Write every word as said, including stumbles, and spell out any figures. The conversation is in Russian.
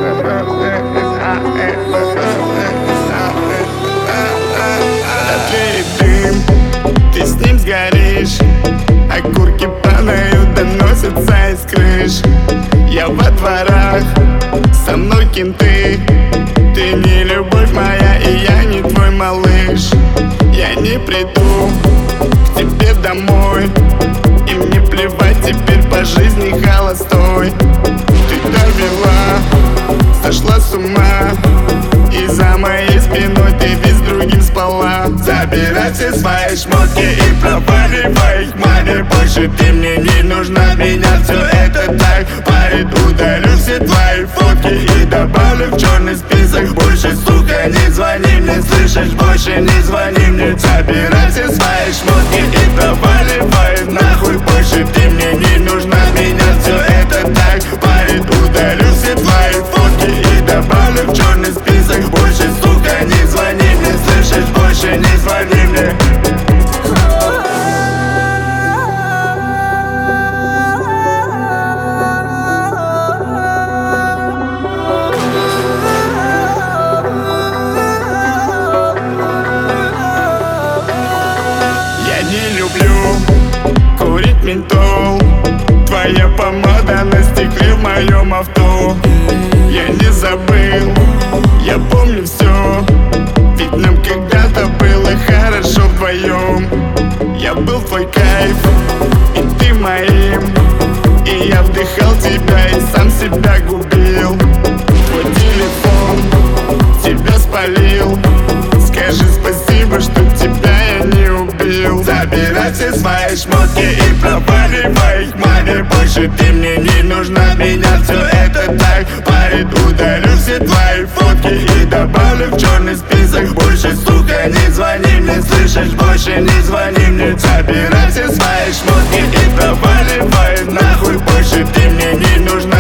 дым, ты с ним сгоришь. Окурки падают, доносятся из крыш. Я во дворах, со мной кенты. Ты не любовь моя, и я не твой малыш. Я не приду к тебе домой, и мне плевать теперь по жизни холостой. Ты довела, сошла с ума, и за моей спиной ты ведь с другим спала. Забирай все свои шмотки и проваливай их, маме. Больше ты мне не нужна, меня все это так парит. Удалю все твои фотки и добавлю в черный список. Больше, сука, не звони мне, слышишь? Больше не звони мне. Забирай все свои шмотки и проваливай нахуй. Больше ты мне не нужна, меня все это так парит. Удалю все твои фотки и добавлю в черный список. Больше, сука, не звони мне, слышишь? Больше не звони мне. Я не люблю курить ментол. Твоя помада на стекле в моем авто. Я не забыл, я помню все. Ведь нам когда-то было хорошо вдвоем. Я был твой кайф, и ты моим. И я вдыхал тебя и сам себя губил. Твой телефон тебя спалил. Скажи спасибо, что тебя я не убил. Забирай все свои шмотки и проваливай их, маме. Больше ты мне не нужна, меня все это так парит. Удалю все твои фотки и добавлю в черный список. Больше, сука, не звони мне, слышишь? Больше не звони мне. Забирай все свои шмотки и проваливай нахуй. Больше ты мне не нужна,